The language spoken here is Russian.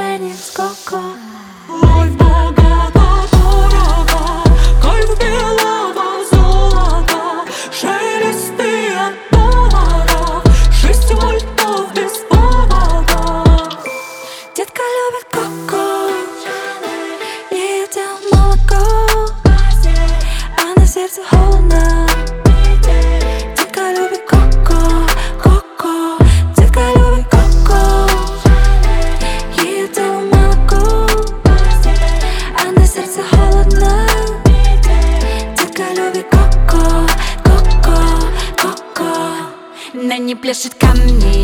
уроженец Коко. Ой, богата, дорога, кайф белого золота, шелесты от долларов, 6 вольтов без повода. Детка любит Коко, ей отдел молоко, а на сердце холодно. Детка любит Коко, Коко. Детка любит Коко, ей отдел молоко, а на сердце холодно. Детка любит Коко, Коко, Коко. На ней пляшет камни,